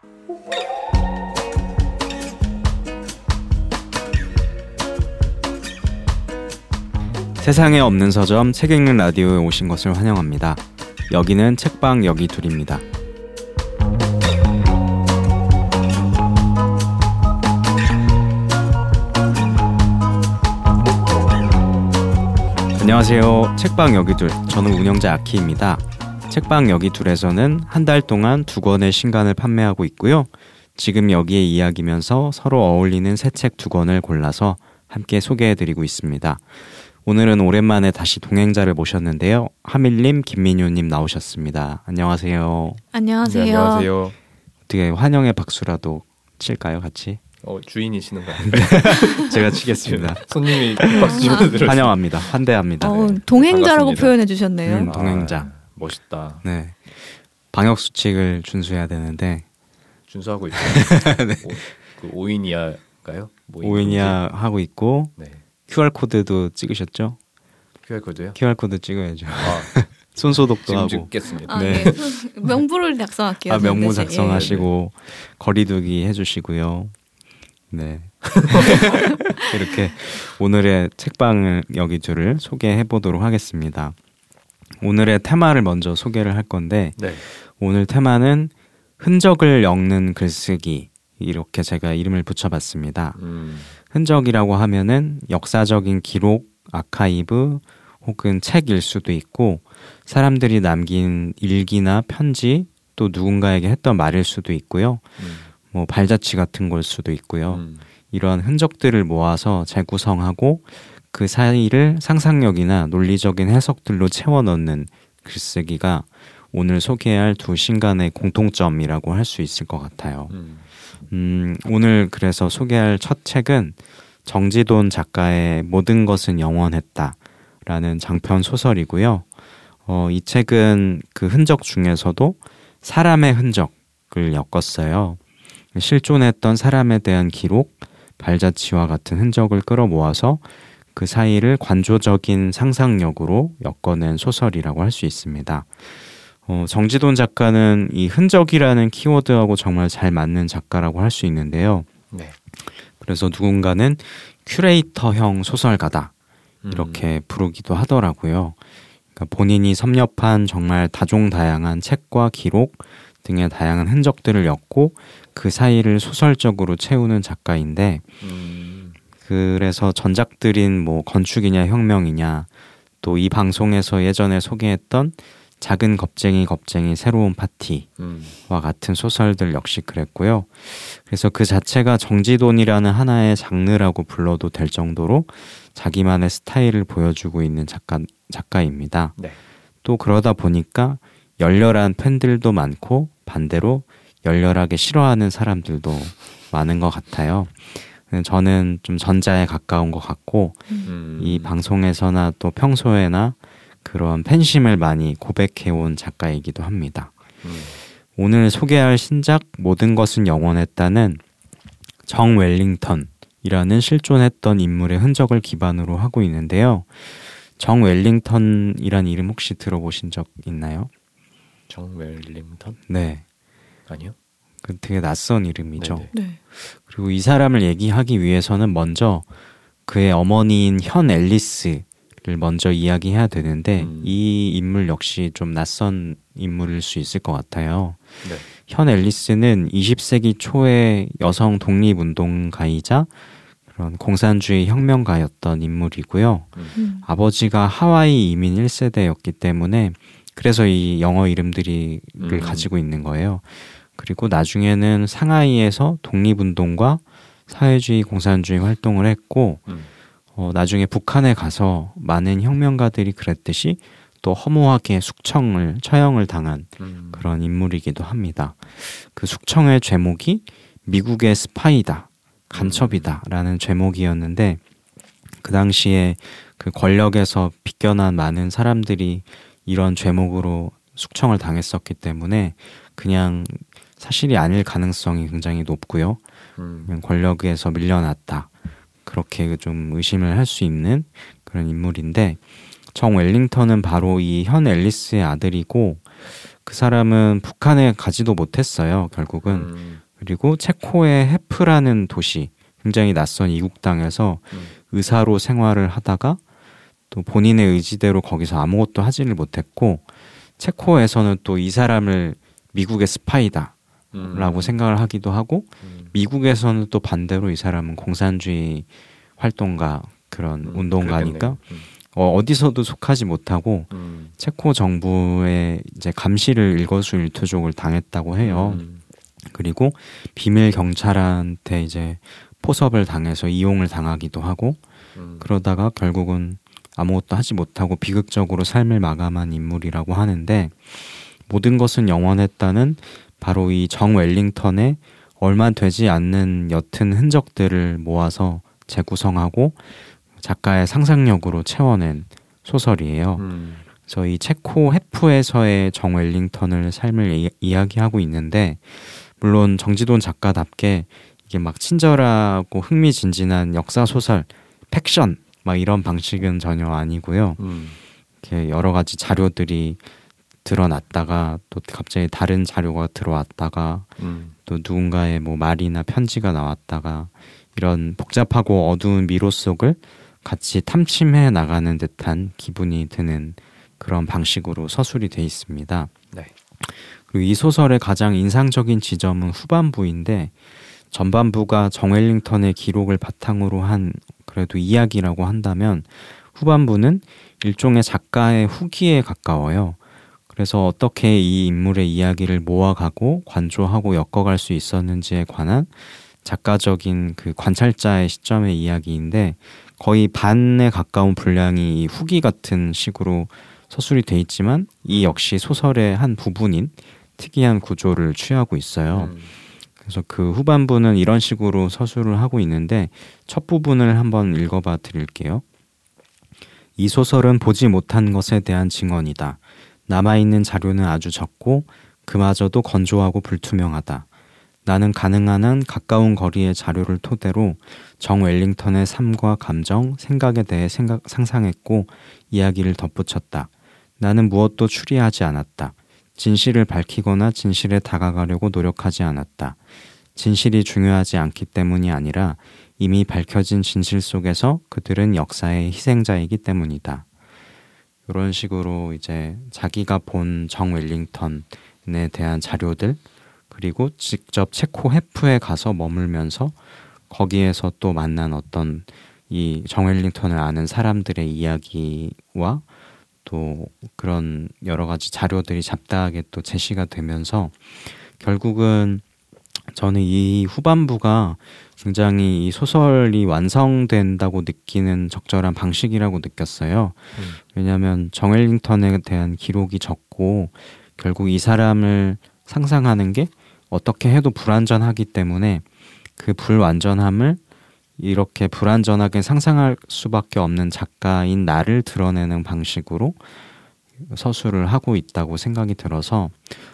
세상에 없는 서점 책 읽는 라디오에 오신 것을 환영합니다. 여기는 책방 여기 둘입니다. 안녕하세요. 책방 여기 둘, 저는 운영자 아키입니다. 책방 여기 둘에서는 한 달 동안 2권의 신간을 판매하고 있고요. 지금 여기에 이야기면서 서로 어울리는 새 책 2권을 골라서 함께 소개해드리고 있습니다. 오늘은 오랜만에 다시 동행자를 모셨는데요. 하밀님, 김민효님 나오셨습니다. 안녕하세요. 안녕하세요. 네, 안녕하세요. 어떻게 환영의 박수라도 칠까요, 같이? 주인이시는 거 아닌데? 제가 치겠습니다. 손님이 박수 치면 들어요. 환영합니다. 환대합니다. 동행자라고 반갑습니다. 표현해 주셨네요. 동행자. 멋있다. 네. 방역 수칙을 준수해야 되는데 준수하고 있죠. 네. 그 5인 이하인가요? 5인 이하 하고 있고 네. QR 코드도 찍으셨죠? QR 코드요? QR 코드 찍어야죠. 손 소독도 지금 하고. 찍겠습니다. 네. 네. 명부를 작성할게요. 명부 대신. 작성하시고 거리두기 해주시고요. 네. 이렇게 오늘의 책방을 여기 둘을 소개해 보도록 하겠습니다. 오늘의 테마를 먼저 소개를 할 건데 네. 오늘 테마는 흔적을 엮는 글쓰기, 이렇게 제가 이름을 붙여봤습니다. 흔적이라고 하면은 역사적인 기록, 아카이브 혹은 책일 수도 있고 사람들이 남긴 일기나 편지, 또 누군가에게 했던 말일 수도 있고요. 뭐 발자취 같은 걸 수도 있고요. 이런 흔적들을 모아서 재구성하고 그 사이를 상상력이나 논리적인 해석들로 채워 넣는 글쓰기가 오늘 소개할 두 신간의 공통점이라고 할 수 있을 것 같아요. 오늘 그래서 소개할 첫 책은 정지돈 작가의 모든 것은 영원했다 라는 장편 소설이고요. 이 책은 그 흔적 중에서도 사람의 흔적을 엮었어요. 실존했던 사람에 대한 기록, 발자취와 같은 흔적을 끌어모아서 그 사이를 관조적인 상상력으로 엮어낸 소설이라고 할 수 있습니다. 정지돈 작가는 이 흔적이라는 키워드하고 정말 잘 맞는 작가라고 할 수 있는데요. 네. 그래서 누군가는 큐레이터형 소설가다 이렇게 부르기도 하더라고요. 그러니까 본인이 섭렵한 정말 다종다양한 책과 기록 등의 다양한 흔적들을 엮고 그 사이를 소설적으로 채우는 작가인데 그래서 전작들인 뭐 건축이냐 혁명이냐 또 이 방송에서 예전에 소개했던 작은 겁쟁이 새로운 파티와 같은 소설들 역시 그랬고요. 그래서 그 자체가 정지돈이라는 하나의 장르라고 불러도 될 정도로 자기만의 스타일을 보여주고 있는 작가입니다. 네. 또 그러다 보니까 열렬한 팬들도 많고 반대로 열렬하게 싫어하는 사람들도 많은 것 같아요. 저는 좀 전자에 가까운 것 같고 이 방송에서나 또 평소에나 그런 팬심을 많이 고백해온 작가이기도 합니다. 오늘 소개할 신작 모든 것은 영원했다는 정 웰링턴이라는 실존했던 인물의 흔적을 기반으로 하고 있는데요. 정 웰링턴이란 이름 혹시 들어보신 적 있나요? 정 웰링턴? 네. 아니요. 그 되게 낯선 이름이죠. 네. 그리고 이 사람을 얘기하기 위해서는 먼저 그의 어머니인 현 앨리스를 먼저 이야기해야 되는데 이 인물 역시 좀 낯선 인물일 수 있을 것 같아요. 네. 현 앨리스는 20세기 초의 여성 독립운동가이자 그런 공산주의 혁명가였던 인물이고요. 아버지가 하와이 이민 1세대였기 때문에 그래서 이 영어 이름들을 가지고 있는 거예요. 그리고 나중에는 상하이에서 독립운동과 사회주의 공산주의 활동을 했고 나중에 북한에 가서 많은 혁명가들이 그랬듯이 또 허무하게 처형을 당한 그런 인물이기도 합니다. 그 숙청의 제목이 미국의 스파이다, 간첩이다 라는 제목이었는데 그 당시에 그 권력에서 빗겨난 많은 사람들이 이런 제목으로 숙청을 당했었기 때문에 그냥 사실이 아닐 가능성이 굉장히 높고요. 그냥 권력에서 밀려났다. 그렇게 좀 의심을 할 수 있는 그런 인물인데 정 웰링턴은 바로 이 현 앨리스의 아들이고 그 사람은 북한에 가지도 못했어요. 결국은. 그리고 체코의 헤프라는 도시, 굉장히 낯선 이국 땅에서 의사로 생활을 하다가 또 본인의 의지대로 거기서 아무것도 하지를 못했고, 체코에서는 또 이 사람을 미국의 스파이다 라고 생각을 하기도 하고, 미국에서는 또 반대로 이 사람은 공산주의 활동가, 그런 운동가니까 어디서도 속하지 못하고 체코 정부의 이제 감시를 일거수일투족을 당했다고 해요. 그리고 비밀 경찰한테 이제 포섭을 당해서 이용을 당하기도 하고, 그러다가 결국은 아무것도 하지 못하고 비극적으로 삶을 마감한 인물이라고 하는데, 모든 것은 영원했다는 바로 이 정 웰링턴의 얼마 되지 않는 옅은 흔적들을 모아서 재구성하고 작가의 상상력으로 채워낸 소설이에요. 그래서 이 체코 헤프에서의 정 웰링턴을 삶을 이야기하고 있는데, 물론 정지돈 작가답게 이게 막 친절하고 흥미진진한 역사소설, 팩션 막 이런 방식은 전혀 아니고요. 이렇게 여러 가지 자료들이 드러났다가 또 갑자기 다른 자료가 들어왔다가 또 누군가의 뭐 말이나 편지가 나왔다가 이런 복잡하고 어두운 미로 속을 같이 탐침해 나가는 듯한 기분이 드는 그런 방식으로 서술이 돼 있습니다. 네. 그리고 이 소설의 가장 인상적인 지점은 후반부인데, 전반부가 정 웰링턴의 기록을 바탕으로 한 그래도 이야기라고 한다면, 후반부는 일종의 작가의 후기에 가까워요. 그래서 어떻게 이 인물의 이야기를 모아가고 관조하고 엮어갈 수 있었는지에 관한 작가적인 그 관찰자의 시점의 이야기인데, 거의 반에 가까운 분량이 이 후기 같은 식으로 서술이 돼 있지만, 이 역시 소설의 한 부분인 특이한 구조를 취하고 있어요. 그래서 그 후반부는 이런 식으로 서술을 하고 있는데, 첫 부분을 한번 읽어봐 드릴게요. 이 소설은 보지 못한 것에 대한 증언이다. 남아있는 자료는 아주 적고 그마저도 건조하고 불투명하다. 나는 가능한 한 가까운 거리의 자료를 토대로 정 웰링턴의 삶과 감정, 생각에 대해 상상했고 이야기를 덧붙였다. 나는 무엇도 추리하지 않았다. 진실을 밝히거나 진실에 다가가려고 노력하지 않았다. 진실이 중요하지 않기 때문이 아니라 이미 밝혀진 진실 속에서 그들은 역사의 희생자이기 때문이다. 이런 식으로 이제 자기가 본 정 웰링턴에 대한 자료들, 그리고 직접 체코 헤프에 가서 머물면서 거기에서 또 만난 어떤 이 정 웰링턴을 아는 사람들의 이야기와 또 그런 여러 가지 자료들이 잡다하게 또 제시가 되면서, 결국은 저는 이 후반부가 굉장히 이 소설이 완성된다고 느끼는 적절한 방식이라고 느꼈어요. 왜냐하면 정 웰링턴에 대한 기록이 적고 결국 이 사람을 상상하는 게 어떻게 해도 불완전하기 때문에 그 불완전함을 이렇게 불완전하게 상상할 수밖에 없는 작가인 나를 드러내는 방식으로 서술을 하고 있다고 생각이 들어서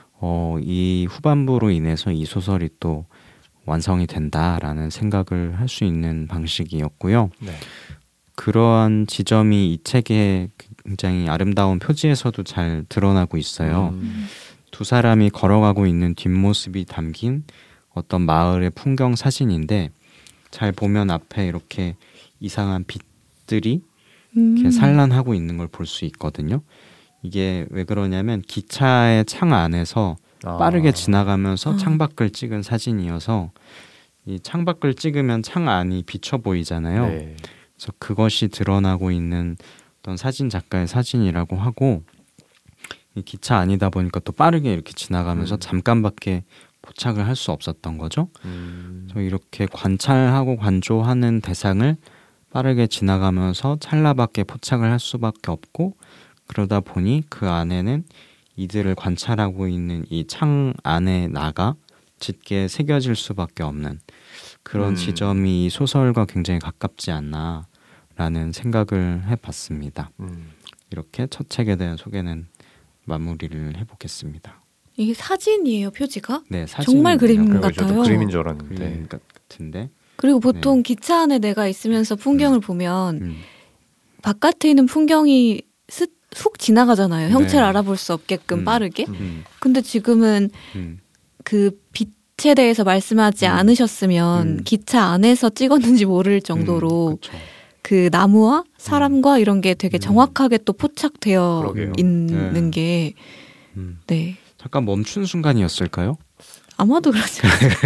이 후반부로 인해서 이 소설이 또 완성이 된다라는 생각을 할 수 있는 방식이었고요. 네. 그러한 지점이 이 책의 굉장히 아름다운 표지에서도 잘 드러나고 있어요. 두 사람이 걸어가고 있는 뒷모습이 담긴 어떤 마을의 풍경 사진인데, 잘 보면 앞에 이렇게 이상한 빛들이 이렇게 산란하고 있는 걸 볼 수 있거든요. 이게 왜 그러냐면 기차의 창 안에서 빠르게 지나가면서 창밖을 찍은 사진이어서, 이 창밖을 찍으면 창 안이 비쳐 보이잖아요. 네. 그래서 그것이 드러나고 있는 어떤 사진 작가의 사진이라고 하고, 이 기차 안이다 보니까 또 빠르게 이렇게 지나가면서 잠깐밖에 포착을 할 수 없었던 거죠. 그래서 이렇게 관찰하고 관조하는 대상을 빠르게 지나가면서 찰나밖에 포착을 할 수밖에 없고, 그러다 보니 그 안에는 이들을 관찰하고 있는 이 창 안에 나가 짙게 새겨질 수밖에 없는 그런 지점이 이 소설과 굉장히 가깝지 않나라는 생각을 해봤습니다. 이렇게 첫 책에 대한 소개는 마무리를 해보겠습니다. 이게 사진이에요, 표지가? 네, 사진. 정말 그림 저도 같아요. 그림인 줄 알았는데. 그림 같은데. 그리고 보통 기차 안에 내가 있으면서 풍경을 보면 바깥에 있는 풍경이 훅 지나가잖아요. 형체를 네. 알아볼 수 없게끔 빠르게. 음. 근데 지금은 그 빛에 대해서 말씀하지 않으셨으면 기차 안에서 찍었는지 모를 정도로 그쵸. 그 나무와 사람과 이런 게 되게 정확하게 또 포착되어 그러게요. 있는 네. 게 네. 잠깐 멈춘 순간이었을까요? 아마도 그렇죠.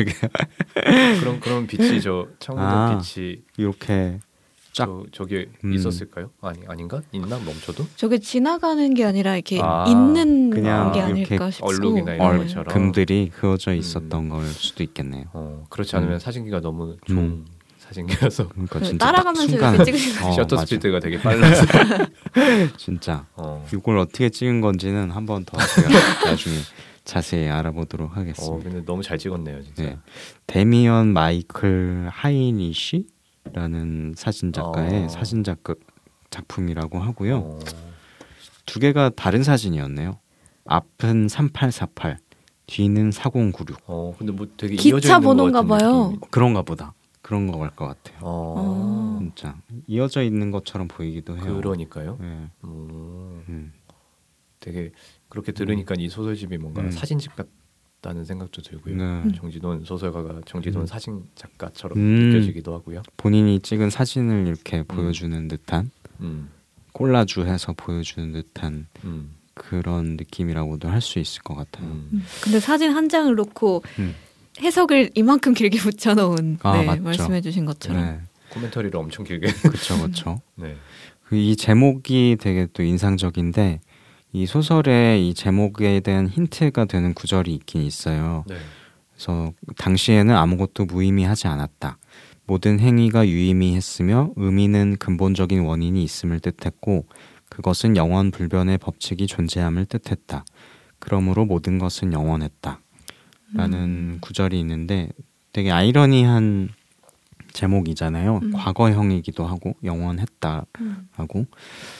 그런 빛이 저 창문에 빛이 이렇게 쫙 저기 있었을까요? 아닌가? 있나 멈춰도? 저게 지나가는 게 아니라 이렇게 아, 있는 그냥 게 이렇게 아닐까 싶고. 얼룩이나 이런 얼 것처럼. 금들이 그어져 있었던 걸 수도 있겠네요. 그렇지 않으면 사진기가 너무 좋은 사진기여서 그러니까 그 진짜 따라가면서 순간 이렇게 찍으시면 셔터 맞아. 스피드가 되게 빨라서 진짜 이걸 어떻게 찍은 건지는 한 번 더 제가 나중에 자세히 알아보도록 하겠습니다. 근데 너무 잘 찍었네요, 진짜. 네. 데미언 마이클 하이니시라는 사진 작가의 사진 작품이라고 하고요. 두 개가 다른 사진이었네요. 앞은 3848, 뒤는 4096. 근데 뭐 되게 기차 이어져 있는 번호인가 것 같은 봐요. 느낌이. 그런가 보다. 그런 거 갈 것 같아요. 진짜 이어져 있는 것처럼 보이기도 해요. 그러니까요. 네. 되게 그렇게 들으니까 이 소설집이 뭔가 사진집 같다는 생각도 들고요. 네. 정지돈 소설가가 정지돈 사진 작가처럼 느껴지기도 하고요. 본인이 찍은 사진을 이렇게 보여주는 듯한 콜라주해서 보여주는 듯한 그런 느낌이라고도 할 수 있을 것 같아요. 근데 사진 한 장을 놓고 해석을 이만큼 길게 붙여놓은 맞죠. 말씀해주신 것처럼. 네. 코멘터리를 엄청 길게. 그렇죠. 네. 이 제목이 되게 또 인상적인데 이 소설에 이 제목에 대한 힌트가 되는 구절이 있긴 있어요. 네. 그래서 당시에는 아무것도 무의미하지 않았다. 모든 행위가 유의미했으며 의미는 근본적인 원인이 있음을 뜻했고 그것은 영원 불변의 법칙이 존재함을 뜻했다. 그러므로 모든 것은 영원했다. 라는 구절이 있는데 되게 아이러니한 제목이잖아요. 과거형이기도 하고 영원했다라고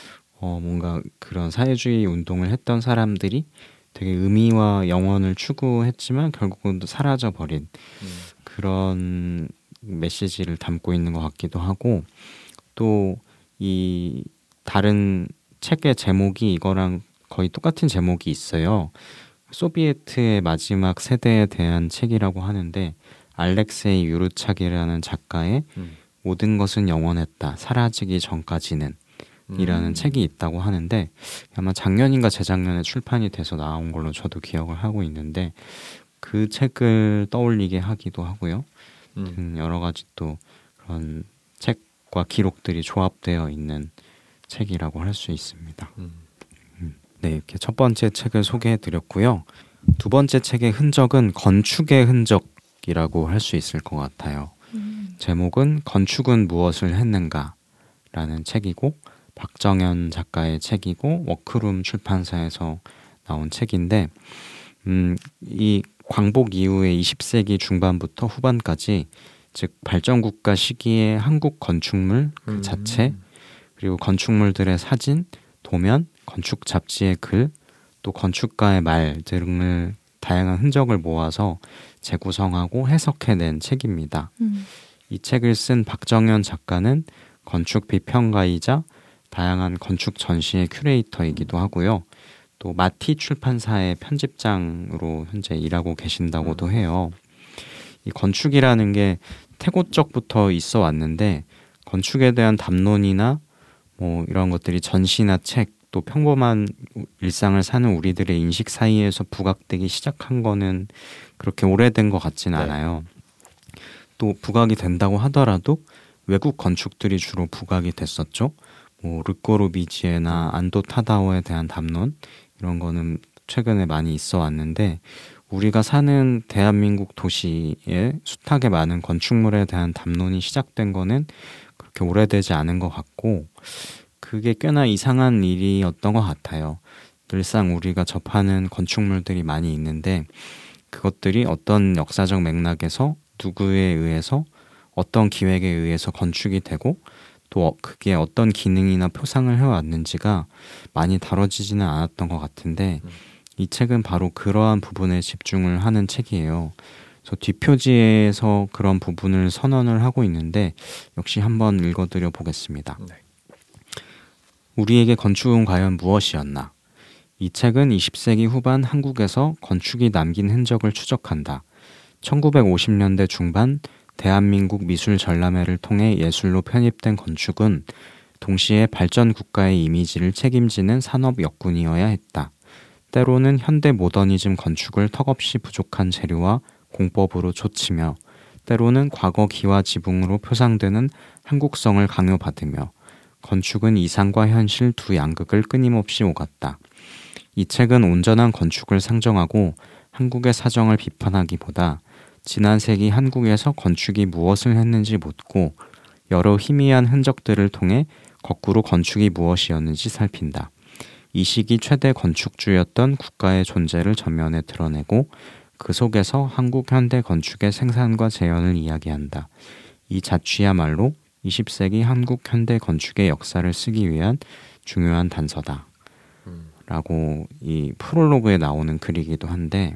뭔가 그런 사회주의 운동을 했던 사람들이 되게 의미와 영원을 추구했지만 결국은 사라져버린 그런 메시지를 담고 있는 것 같기도 하고 또 이 다른 책의 제목이 이거랑 거의 똑같은 제목이 있어요. 소비에트의 마지막 세대에 대한 책이라고 하는데 알렉세이 유르차기라는 작가의 모든 것은 영원했다. 사라지기 전까지는 이라는 책이 있다고 하는데 아마 작년인가 재작년에 출판이 돼서 나온 걸로 저도 기억을 하고 있는데 그 책을 떠올리게 하기도 하고요. 여러 가지 또 그런 책과 기록들이 조합되어 있는 책이라고 할 수 있습니다. 네, 이렇게 첫 번째 책을 소개해드렸고요. 두 번째 책의 흔적은 건축의 흔적이라고 할 수 있을 것 같아요. 제목은 건축은 무엇을 했는가 라는 책이고 박정현 작가의 책이고 워크룸 출판사에서 나온 책인데 이 광복 이후에 20세기 중반부터 후반까지 즉 발전국가 시기의 한국 건축물 그 자체 그리고 건축물들의 사진, 도면, 건축 잡지의 글, 또 건축가의 말 등을 다양한 흔적을 모아서 재구성하고 해석해낸 책입니다. 이 책을 쓴 박정현 작가는 건축 비평가이자 다양한 건축 전시의 큐레이터이기도 하고요. 또 마티 출판사의 편집장으로 현재 일하고 계신다고도 해요. 이 건축이라는 게 태고적부터 있어 왔는데 건축에 대한 담론이나 뭐 이런 것들이 전시나 책, 또 평범한 일상을 사는 우리들의 인식 사이에서 부각되기 시작한 거는 그렇게 오래된 것 같지는 않아요. 또 부각이 된다고 하더라도 외국 건축들이 주로 부각이 됐었죠. 뭐 르꼬르비지에나 안도 타다오에 대한 담론 이런 거는 최근에 많이 있어 왔는데 우리가 사는 대한민국 도시에 숱하게 많은 건축물에 대한 담론이 시작된 거는 그렇게 오래되지 않은 것 같고 그게 꽤나 이상한 일이었던 것 같아요. 늘상 우리가 접하는 건축물들이 많이 있는데 그것들이 어떤 역사적 맥락에서 누구에 의해서 어떤 기획에 의해서 건축이 되고 또 그게 어떤 기능이나 표상을 해왔는지가 많이 다뤄지지는 않았던 것 같은데 이 책은 바로 그러한 부분에 집중을 하는 책이에요. 그래서 뒷표지에서 그런 부분을 선언을 하고 있는데 역시 한번 읽어드려 보겠습니다. 우리에게 건축은 과연 무엇이었나? 이 책은 20세기 후반 한국에서 건축이 남긴 흔적을 추적한다. 1950년대 중반 대한민국 미술 전람회를 통해 예술로 편입된 건축은 동시에 발전 국가의 이미지를 책임지는 산업 역군이어야 했다. 때로는 현대 모더니즘 건축을 턱없이 부족한 재료와 공법으로 좇으며 때로는 과거 기와 지붕으로 표상되는 한국성을 강요받으며 건축은 이상과 현실 두 양극을 끊임없이 오갔다. 이 책은 온전한 건축을 상정하고 한국의 사정을 비판하기보다 지난 세기 한국에서 건축이 무엇을 했는지 묻고 여러 희미한 흔적들을 통해 거꾸로 건축이 무엇이었는지 살핀다. 이 시기 최대 건축주였던 국가의 존재를 전면에 드러내고 그 속에서 한국 현대 건축의 생산과 재현을 이야기한다. 이 자취야말로 20세기 한국 현대 건축의 역사를 쓰기 위한 중요한 단서다. 라고 이 프롤로그에 나오는 글이기도 한데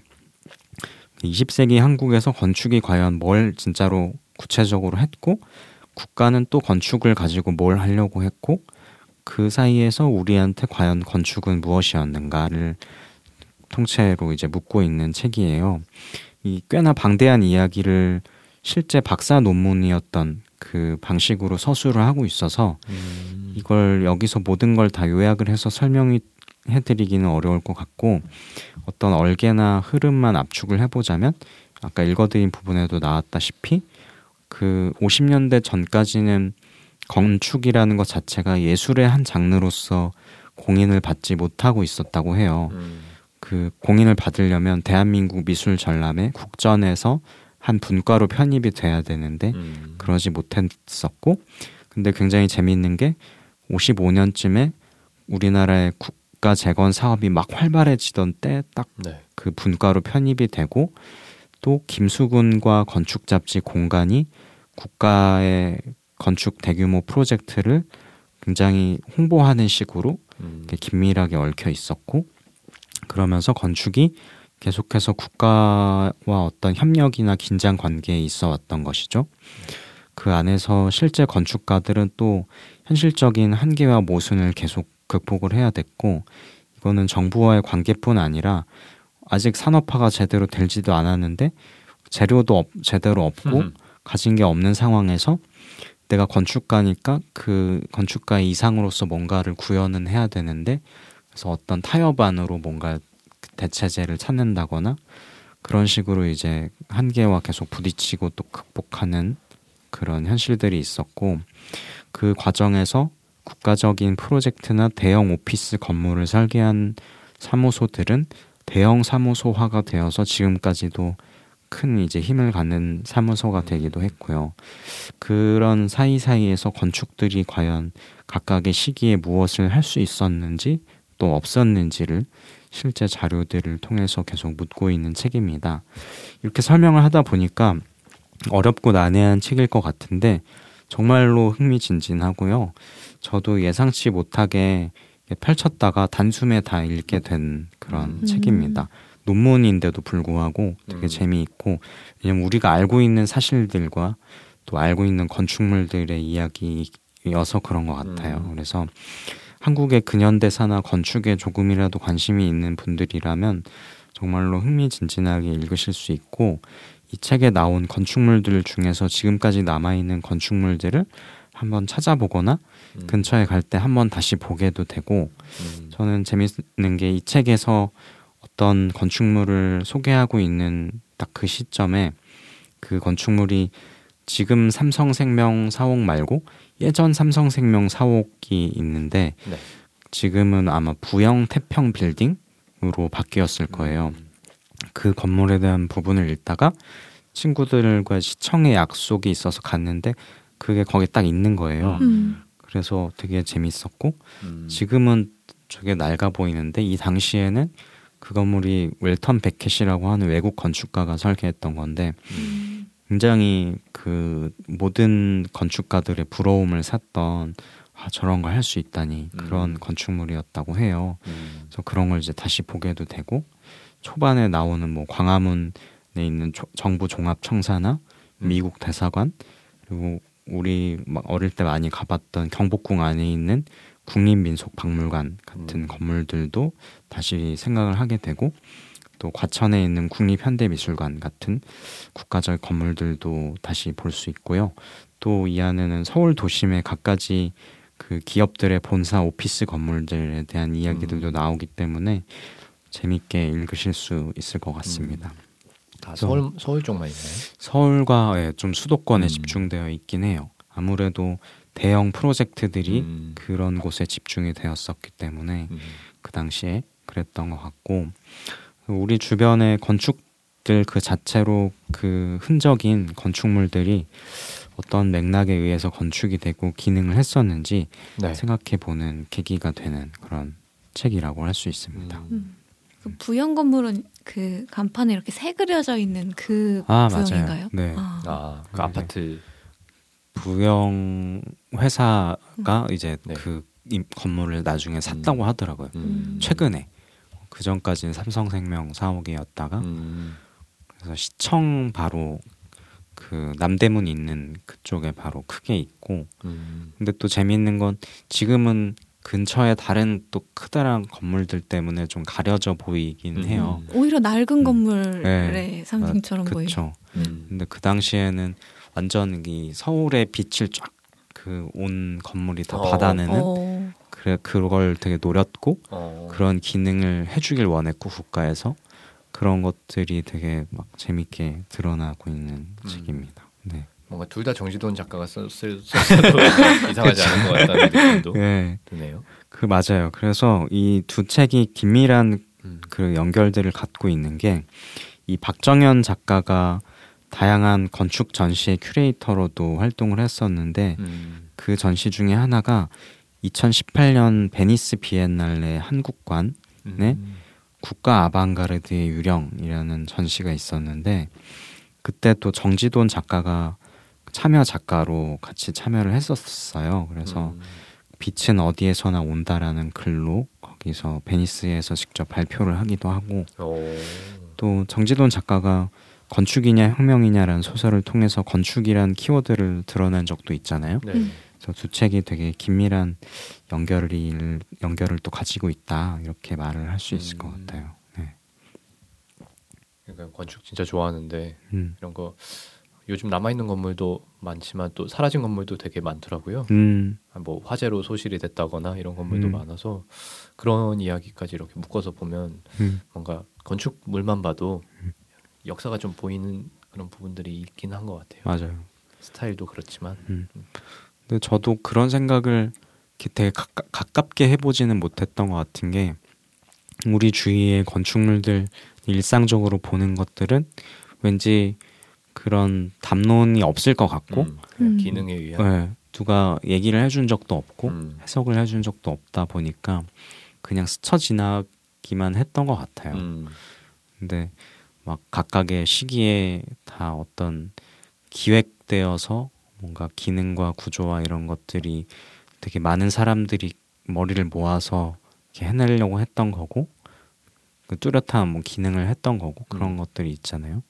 20세기 한국에서 건축이 과연 뭘 진짜로 구체적으로 했고 국가는 또 건축을 가지고 뭘 하려고 했고 그 사이에서 우리한테 과연 건축은 무엇이었는가를 통째로 이제 묻고 있는 책이에요. 이 꽤나 방대한 이야기를 실제 박사 논문이었던 그 방식으로 서술을 하고 있어서 이걸 여기서 모든 걸 다 요약을 해서 설명이 해드리기는 어려울 것 같고 어떤 얼개나 흐름만 압축을 해보자면 아까 읽어드린 부분에도 나왔다시피 그 50년대 전까지는 건축이라는 것 자체가 예술의 한 장르로서 공인을 받지 못하고 있었다고 해요. 그 공인을 받으려면 대한민국 미술 전람회 국전에서 한 분과로 편입이 돼야 되는데 그러지 못했었고 근데 굉장히 재미있는 게 55년쯤에 우리나라의 국가 재건 사업이 막 활발해지던 때 딱 그 분과로 편입이 되고 또 김수근과 건축 잡지 공간이 국가의 건축 대규모 프로젝트를 굉장히 홍보하는 식으로 긴밀하게 얽혀 있었고 그러면서 건축이 계속해서 국가와 어떤 협력이나 긴장 관계에 있어 왔던 것이죠. 그 안에서 실제 건축가들은 또 현실적인 한계와 모순을 계속 극복을 해야 됐고 이거는 정부와의 관계뿐 아니라 아직 산업화가 제대로 되지도 않았는데 재료도 제대로 없고 가진 게 없는 상황에서 내가 건축가니까 그 건축가의 이상으로서 뭔가를 구현은 해야 되는데 그래서 어떤 타협안으로 뭔가 대체제를 찾는다거나 그런 식으로 이제 한계와 계속 부딪히고 또 극복하는 그런 현실들이 있었고 그 과정에서 국가적인 프로젝트나 대형 오피스 건물을 설계한 사무소들은 대형 사무소화가 되어서 지금까지도 큰 이제 힘을 갖는 사무소가 되기도 했고요. 그런 사이사이에서 건축들이 과연 각각의 시기에 무엇을 할 수 있었는지 또 없었는지를 실제 자료들을 통해서 계속 묻고 있는 책입니다. 이렇게 설명을 하다 보니까 어렵고 난해한 책일 것 같은데 정말로 흥미진진하고요. 저도 예상치 못하게 펼쳤다가 단숨에 다 읽게 된 그런 책입니다. 논문인데도 불구하고 되게 재미있고 왜냐면 우리가 알고 있는 사실들과 또 알고 있는 건축물들의 이야기여서 그런 것 같아요. 그래서 한국의 근현대사나 건축에 조금이라도 관심이 있는 분들이라면 정말로 흥미진진하게 읽으실 수 있고 이 책에 나온 건축물들 중에서 지금까지 남아있는 건축물들을 한번 찾아보거나 근처에 갈 때 한번 다시 보게도 되고 저는 재밌는 게 이 책에서 어떤 건축물을 소개하고 있는 딱 그 시점에 그 건축물이 지금 삼성생명 사옥 말고 예전 삼성생명 사옥이 있는데 지금은 아마 부영 태평 빌딩으로 바뀌었을 거예요. 그 건물에 대한 부분을 읽다가 친구들과 시청의 약속이 있어서 갔는데 그게 거기 딱 있는 거예요. 그래서 되게 재밌었고 지금은 저게 낡아 보이는데 이 당시에는 그 건물이 웰턴 베켓이라고 하는 외국 건축가가 설계했던 건데 굉장히 그 모든 건축가들의 부러움을 샀던 저런 걸 할 수 있다니 그런 건축물이었다고 해요. 그래서 그런 걸 이제 다시 보게도 되고 초반에 나오는 뭐 광화문에 있는 정부 종합청사나 미국 대사관 그리고 우리 막 어릴 때 많이 가봤던 경복궁 안에 있는 국립민속박물관 같은 건물들도 다시 생각을 하게 되고 또 과천에 있는 국립현대미술관 같은 국가적 건물들도 다시 볼 수 있고요. 또 이 안에는 서울 도심의 갖가지 그 기업들의 본사 오피스 건물들에 대한 이야기들도 나오기 때문에 재밌게 읽으실 수 있을 것 같습니다. 다 서울 쪽만 있나요? 서울과 좀 수도권에 집중되어 있긴 해요. 아무래도 대형 프로젝트들이 그런 곳에 집중이 되었었기 때문에 그 당시에 그랬던 것 같고 우리 주변의 건축들 그 자체로 그 흔적인 건축물들이 어떤 맥락에 의해서 건축이 되고 기능을 했었는지 네. 생각해보는 계기가 되는 그런 책이라고 할 수 있습니다. 그 부영 건물은 그 간판에 이렇게 새 그려져 있는 그 부영인가요? 맞아요. 네. 그 네. 아파트 부영 회사가 이제 네. 그 건물을 나중에 샀다고 하더라고요. 최근에. 그 전까지는 삼성생명 사옥이었다가 그래서 시청 바로 그 남대문 있는 그쪽에 바로 크게 있고 근데 또 재미있는 건 지금은 근처에 다른 또 크다란 건물들 때문에 좀 가려져 보이긴 해요. 오히려 낡은 건물의 네. 상징처럼 보이죠. 근데 그 당시에는 완전 이 서울의 빛을 쫙 그 온 건물이 다 받아내는 그걸 되게 노렸고 그런 기능을 해주길 원했고 국가에서 그런 것들이 되게 막 재밌게 드러나고 있는 책입니다. 네. 뭔가 둘 다 정지돈 작가가 썼어도 이상하지 않은 것 같다는 느낌도 네. 드네요. 그 맞아요. 그래서 이 두 책이 긴밀한 그 연결들을 갖고 있는 게 이 박정현 작가가 다양한 건축 전시의 큐레이터로도 활동을 했었는데 그 전시 중에 하나가 2018년 베니스 비엔날레 한국관에 국가 아방가르드의 유령이라는 전시가 있었는데 그때 또 정지돈 작가가 참여 작가로 같이 참여를 했었어요. 그래서 빛은 어디에서나 온다라는 글로 거기서 베니스에서 직접 발표를 하기도 하고 또 정지돈 작가가 건축이냐 혁명이냐라는 소설을 통해서 건축이란 키워드를 드러낸 적도 있잖아요. 네. 그래서 두 책이 되게 긴밀한 연결을 또 가지고 있다 이렇게 말을 할 수 있을 것 같아요. 네. 그러니까 건축 진짜 좋아하는데 이런 거 요즘 남아있는 건물도 많지만 또 사라진 건물도 되게 많더라고요. 뭐 화재로 소실이 됐다거나 이런 건물도 많아서 그런 이야기까지 이렇게 묶어서 보면 뭔가 건축물만 봐도 역사가 좀 보이는 그런 부분들이 있긴 한 것 같아요. 맞아요. 스타일도 그렇지만. 근데 저도 그런 생각을 되게 가깝게 해보지는 못했던 것 같은 게 우리 주위의 건축물들 일상적으로 보는 것들은 왠지 그런 담론이 없을 것 같고 기능에 의한 네, 누가 얘기를 해준 적도 없고 해석을 해준 적도 없다 보니까 그냥 스쳐 지나기만 했던 것 같아요. 근데 막 각각의 시기에 다 어떤 기획되어서 뭔가 기능과 구조와 이런 것들이 되게 많은 사람들이 머리를 모아서 이렇게 해내려고 했던 거고 그 뚜렷한 뭐 기능을 했던 거고 그런 것들이 있잖아요.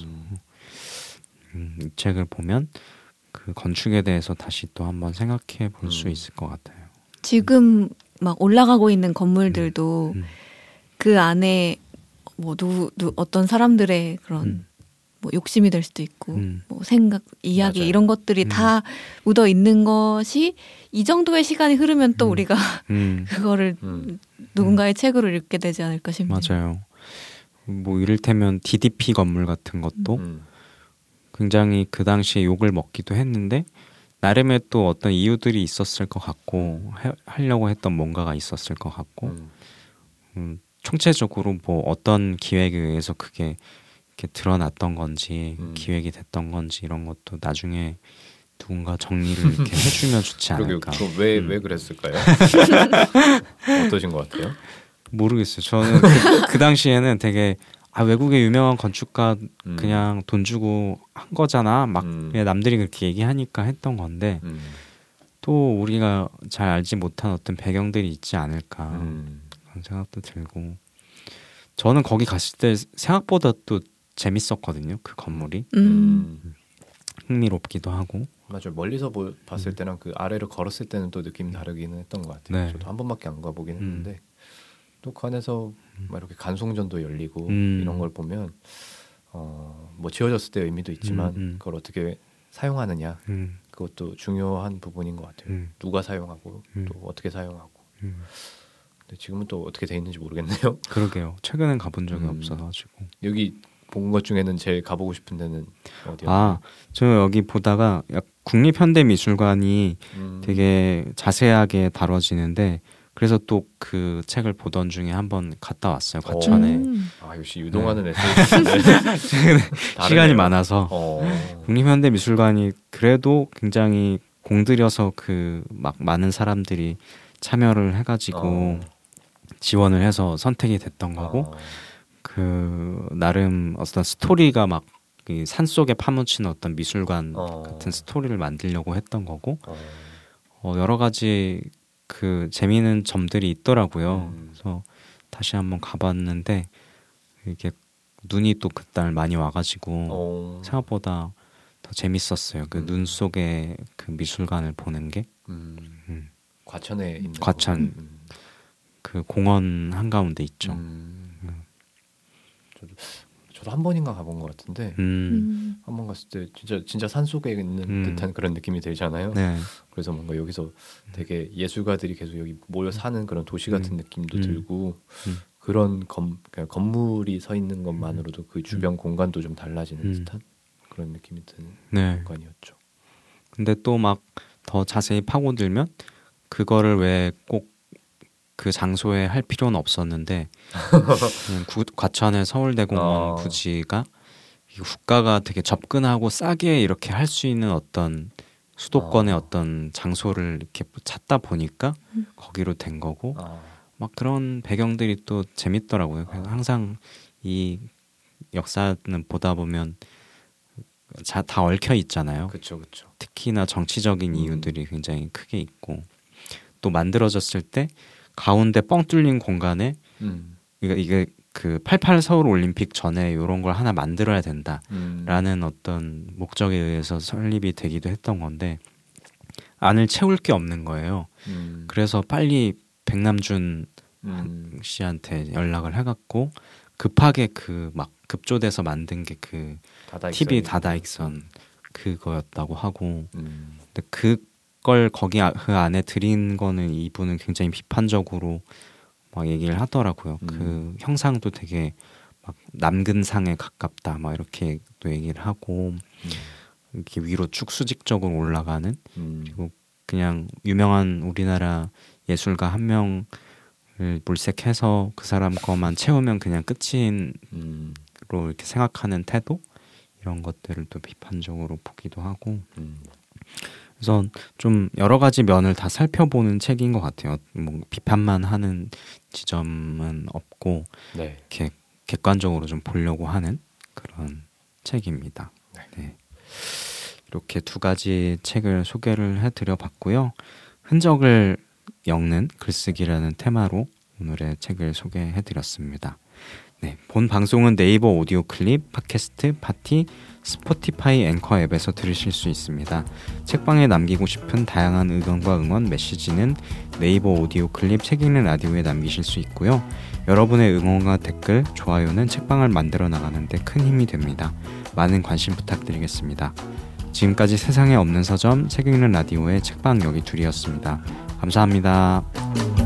이 책을 보면 그 건축에 대해서 다시 또 한번 생각해 볼 수 있을 것 같아요. 지금 막 올라가고 있는 건물들도 그 안에 뭐 어떤 사람들의 그런 뭐 욕심이 될 수도 있고 뭐 생각, 이야기 맞아요. 이런 것들이 다 묻어 있는 것이 이 정도의 시간이 흐르면 또 우리가 그거를 누군가의 책으로 읽게 되지 않을까 싶네요. 맞아요. 뭐 이를테면 DDP 건물 같은 것도 굉장히 그 당시에 욕을 먹기도 했는데 나름의 또 어떤 이유들이 있었을 것 같고 하려고 했던 뭔가가 있었을 것 같고 총체적으로 뭐 어떤 기획에 의해서 그게 이렇게 드러났던 건지 기획이 됐던 건지 이런 것도 나중에 누군가 정리를 이렇게 해주면 좋지 않을까. 왜 그랬을까요? 어떠신 것 같아요? 모르겠어요. 저는 그 당시에는 되게 외국의 유명한 건축가 그냥 돈 주고 한 거잖아. 막 그냥 남들이 그렇게 얘기하니까 했던 건데 또 우리가 잘 알지 못한 어떤 배경들이 있지 않을까 그런 생각도 들고 저는 거기 갔을 때 생각보다 또 재밌었거든요. 그 건물이. 흥미롭기도 하고. 맞아요. 멀리서 봤을 때랑 그 아래를 걸었을 때는 또 느낌이 다르기는 했던 것 같아요. 네. 저도 한 번밖에 안 가보긴 했는데 또 그 안에서 막 이렇게 간송전도 열리고 이런 걸 보면 뭐 지어졌을 때 의미도 있지만 그걸 어떻게 사용하느냐 그것도 중요한 부분인 것 같아요. 누가 사용하고 또 어떻게 사용하고. 근데 지금은 또 어떻게 돼 있는지 모르겠네요. 그러게요. 최근엔 가본 적이 없어가지고. 여기 본 것 중에는 제일 가보고 싶은 데는 어디였나요? 저 여기 보다가 국립현대미술관이 되게 자세하게 다뤄지는데 그래서 또 그 책을 보던 중에 한번 갔다 왔어요. 과천에. 역시 유동하는 에세이스트네. 시간이 많아서 국립현대미술관이 그래도 굉장히 공들여서 그 막 많은 사람들이 참여를 해가지고 지원을 해서 선택이 됐던 거고 그 나름 어떤 스토리가 막 산 속에 파묻힌 어떤 미술관 같은 스토리를 만들려고 했던 거고 여러 가지 그 재미있는 점들이 있더라고요. 그래서 다시 한번 가봤는데 이게 눈이 또 그날 많이 와가지고 생각보다 더 재밌었어요. 그 눈 속에 그 미술관을 보는 게. 과천에 있는 과천 그 공원 한가운데 있죠. 저도 한 번인가 가본 것 같은데 한 번 갔을 때 진짜 산 속에 있는 듯한 그런 느낌이 들잖아요. 네. 그래서 뭔가 여기서 되게 예술가들이 계속 여기 모여 사는 그런 도시 같은 느낌도 들고 그런 건물이 서 있는 것만으로도 그 주변 공간도 좀 달라지는 듯한 그런 느낌이 드는 공간이었죠. 근데 또 막 더 자세히 파고들면 그거를 왜 꼭 그 장소에 할 필요는 없었는데 과천의 서울대공원 부지가 국가가 되게 접근하고 싸게 이렇게 할 수 있는 어떤 수도권의 어떤 장소를 이렇게 찾다 보니까 거기로 된 거고 막 그런 배경들이 또 재밌더라고요. 그래서 항상 이 역사는 보다 보면 다 얽혀 있잖아요. 그렇죠. 특히나 정치적인 이유들이 굉장히 크게 있고 또 만들어졌을 때 가운데 뻥 뚫린 공간에 이게 그 88 서울 올림픽 전에 이런 걸 하나 만들어야 된다라는 어떤 목적에 의해서 설립이 되기도 했던 건데 안을 채울 게 없는 거예요. 그래서 빨리 백남준 씨한테 연락을 해갖고 급하게 그 막 급조돼서 만든 게 그 TV 다다익선 그거였다고 하고 근데 그걸 거기 그 안에 들인 거는 이분은 굉장히 비판적으로 막 얘기를 하더라고요. 그 형상도 되게 막 남근상에 가깝다 막 이렇게 또 얘기를 하고 이렇게 위로 쭉 수직적으로 올라가는 그리고 그냥 유명한 우리나라 예술가 한 명을 물색해서 그 사람 거만 채우면 그냥 끝인 로 이렇게 생각하는 태도 이런 것들을 또 비판적으로 보기도 하고 그래서 좀 여러 가지 면을 다 살펴보는 책인 것 같아요. 뭐 비판만 하는 지점은 없고 이렇게 객관적으로 좀 보려고 하는 그런 책입니다. 네. 이렇게 두 가지 책을 소개를 해드려봤고요. 흔적을 엮는 글쓰기라는 테마로 오늘의 책을 소개해드렸습니다. 네, 본 방송은 네이버 오디오 클립, 팟캐스트, 파티, 스포티파이 앵커 앱에서 들으실 수 있습니다. 책방에 남기고 싶은 다양한 의견과 응원, 메시지는 네이버 오디오 클립 책 읽는 라디오에 남기실 수 있고요. 여러분의 응원과 댓글, 좋아요는 책방을 만들어 나가는 데 큰 힘이 됩니다. 많은 관심 부탁드리겠습니다. 지금까지 세상에 없는 서점 책 읽는 라디오의 책방 여기 둘이었습니다. 감사합니다.